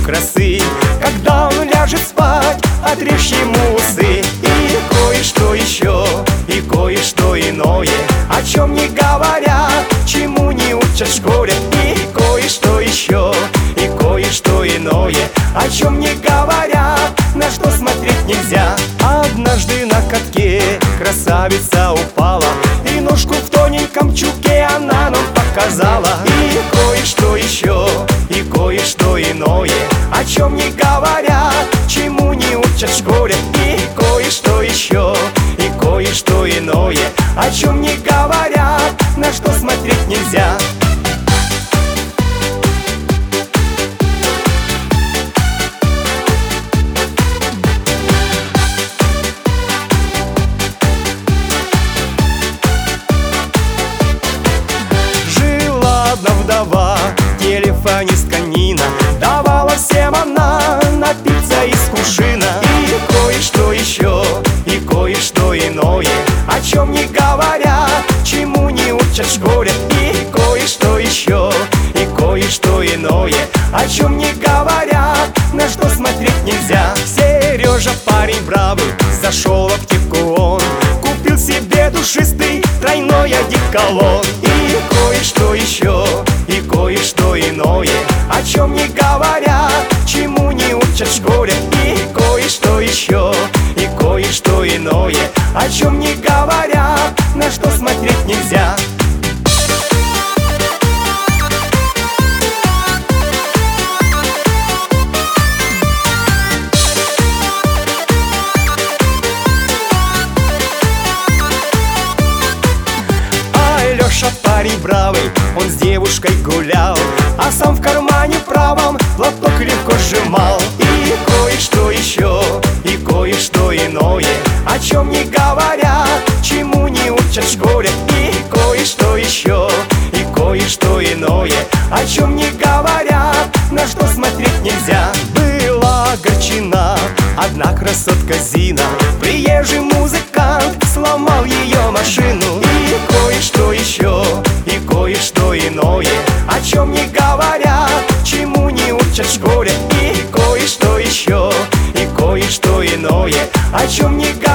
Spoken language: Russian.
красы. Когда он ляжет спать, отрежь ему усы. И кое-что еще, и кое-что иное, о чем не говорят, чему не учат в школе. И кое-что еще, и кое-что иное, о чем не говорят, на что смотреть нельзя. Однажды на катке красавица упала, и ножку в тоненьком чулке она нам показала. И кое-что еще, и кое-что иное, о чем не говорят, чему не учат в школе. И кое-что еще, и кое-что иное, о чем не говорят, на что смотреть нельзя. Одна вдова, телефонистка Нина, давала всем она напиться из кувшина. И кое-что еще, и кое-что иное, о чем не говорят, чему не учат в школе. И кое-что еще, и кое-что иное, о чем не говорят, на что смотреть нельзя. Сережа, парень бравый, зашел в аптеку он, купил себе душистый тройной одеколон. И кое-что еще, и кое-что иное, о чем не говорят, чему не учат в школе. И кое-что еще, и кое-что иное, о чем не говорят, на что смотреть нельзя. Парень бравый, он с девушкой гулял, а сам в кармане правом платок легко сжимал. И кое-что еще, и кое-что иное, о чем не говорят, чему не учат в школе. И кое-что еще, и кое-что иное, о чем не говорят, на что смотреть нельзя. Была огорчена одна красотка Зина, приезжий музыкант сломал ее машину. И кое-что еще, и кое-что иное, о чем не говорят, чему не учат в школе. И кое-что еще, и кое-что иное, о чем не говорят.